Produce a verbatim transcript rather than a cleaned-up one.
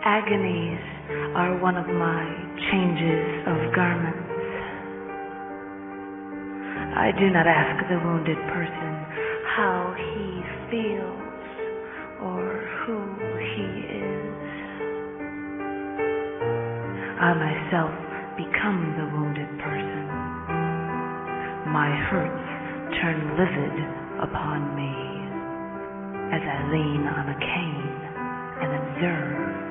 Agonies are one of my changes of garments. I do not ask the wounded person how he feels or who he is. I myself become the wounded person. My hurts turn livid upon me as I lean on a cane and observe